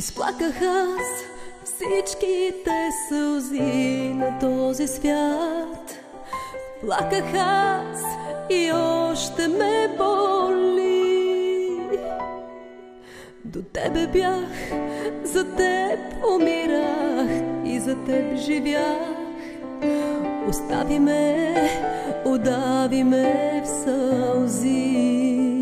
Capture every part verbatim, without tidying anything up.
Изплаках аз всичките сълзи на този свят. Плаках аз и още ме боли. До тебе бях, за теб умирах и за теб живях. Остави ме, удави ме в сълзи.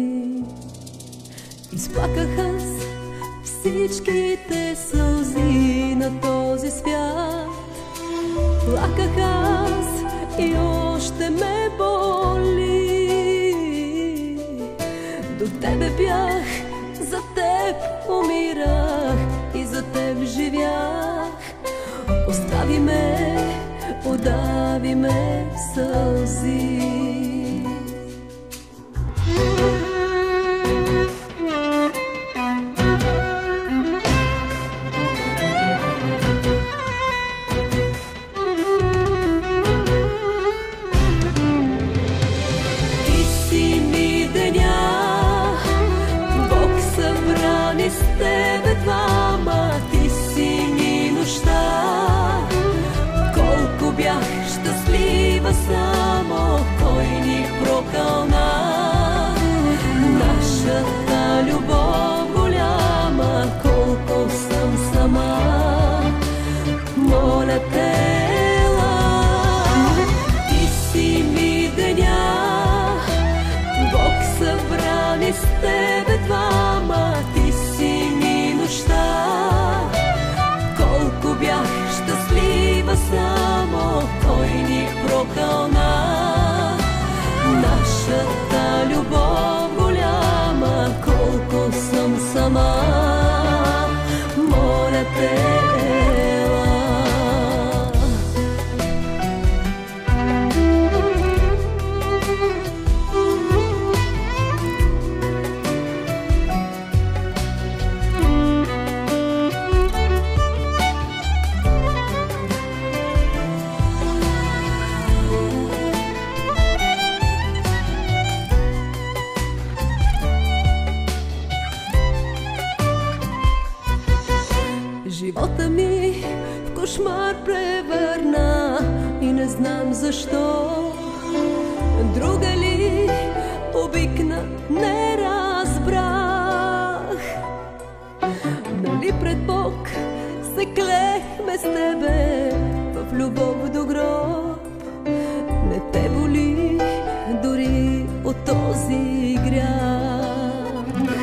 Изплаках аз всичките сълзи на този свят. Плаках аз и още ме боли. До тебе бях, за теб умирах и за теб живях. Остави ме, удави ме в сълзи. С тебе двама, ти си ми нощта. Колко бях щастлива само, кой ни прокълна. Нашата любов голяма, колко съм сама. Моля те, ела, ти си ми деня. Бог събрани с тебе двама, ти си ми нощта. Колко бях щастлива само, кой ни прокълна. Нашата любов голяма, колко съм сама. Моля те, живота ми в кошмар превърна и не знам защо. Друга ли обикна, не разбрах. Нали пред Бог се клехме с тебе в любов до гроб. Не те боли дори от този грях.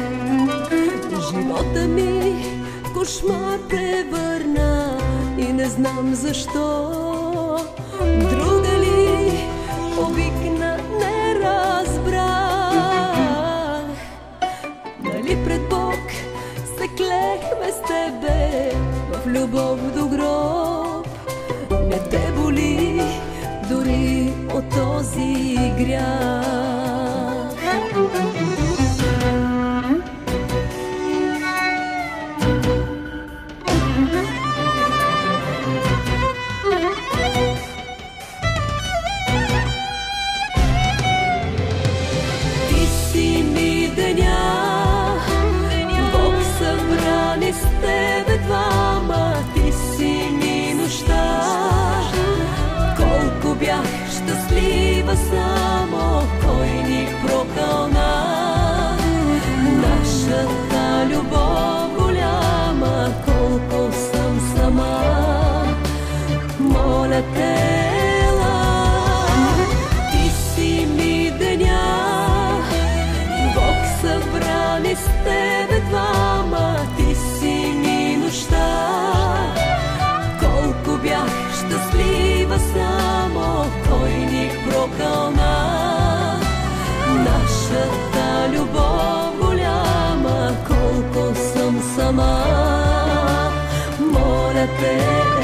Живота ми кошмар превърна и не знам защо. Друга ли обикна, не разбрах. Нали пред Бог се клехме с тебе в любов до гроб. Не те боли дори от този грях. С тебе двама, ти си ми нощта. Колко бях щастлива само, кой ни прокълна. Нашата любов голяма, колко съм сама. Моля те, ела, ти си ми деня. Бог събрани с тебе двама, ти си ми нощта. Колко бях щастлива само, кой ни прокълна. Нашата любов голяма, колко съм сама. Моля те,